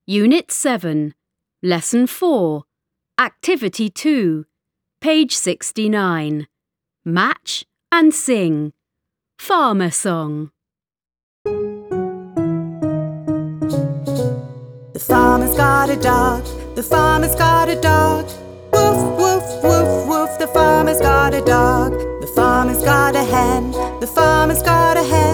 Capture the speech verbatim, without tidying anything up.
Unit seven, Lesson four, Activity two, page sixty-nine. Match and sing. Farmer song. The farmer's got a dog, the farmer's got a dog. Woof, woof, woof, woof, the farmer's got a dog. The farmer's got a hen, the farmer's got a hen.